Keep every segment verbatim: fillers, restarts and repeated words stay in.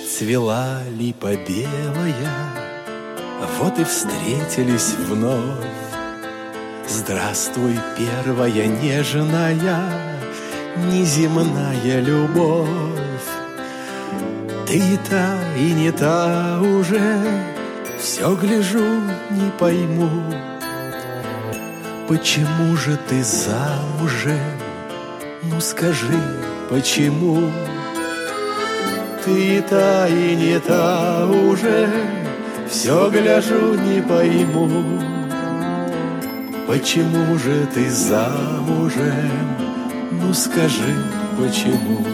Цвела липа белая, вот и встретились вновь. Здравствуй, первая нежная, неземная любовь. Ты и та, и не та уже, все гляжу, не пойму, почему же ты замужем? Ну скажи, почему? Ты и та, и не та уже, все гляжу, не пойму, почему же ты замужем? Ну скажи, почему?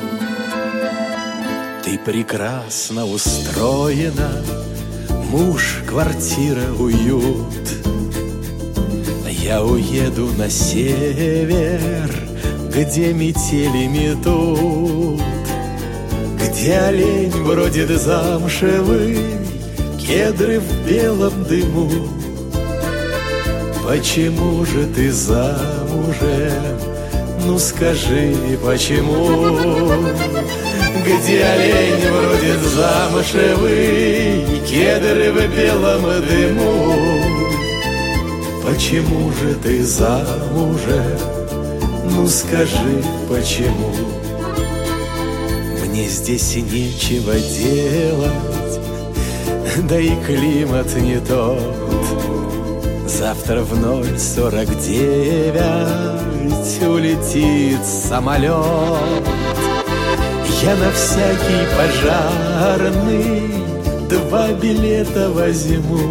Ты прекрасно устроена, муж, квартира, уют. Я уеду на север, где метели метут, где олень бродит замшевый, кедры в белом дыму. Почему же ты замужем? Ну скажи, почему? Где олень бродит замшевый, кедры в белом дыму. Почему же ты замужем? Ну скажи, почему? Мне здесь нечего делать, да и климат не тот. Завтра в ноль сорок девять улетит самолет. Я на всякий пожарный два билета возьму.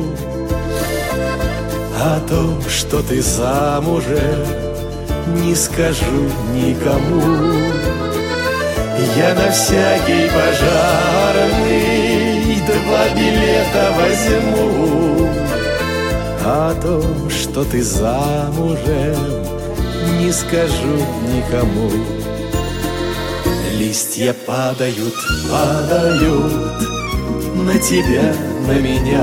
О том, что ты замужем, не скажу никому. Я на всякий пожарный два билета возьму. О том, что ты замужем, не скажу никому. Листья падают, падают на тебя, на меня.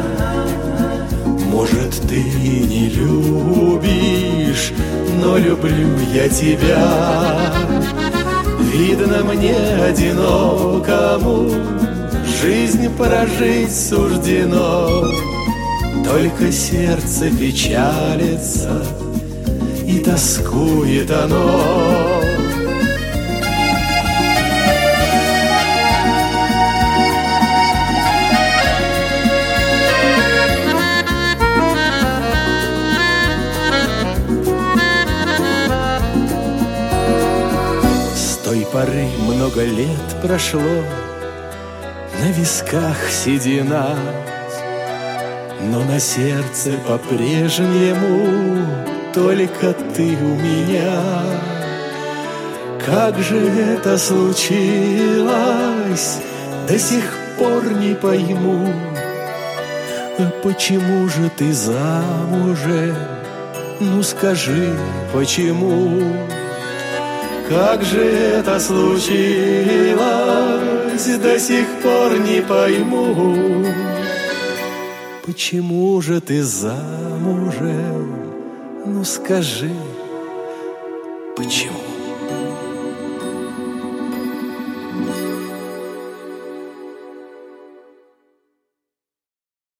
Может, ты и не любишь, но люблю я тебя. Видно, мне одинокому жизнь прожить суждено. Только сердце печалится, и тоскует оно. С той поры много лет прошло, на висках седина, но на сердце по-прежнему только ты у меня. Как же это случилось, до сих пор не пойму. Почему же ты замужем? Ну скажи, почему? Как же это случилось, до сих пор не пойму. Почему же ты замужем? Ну скажи, почему?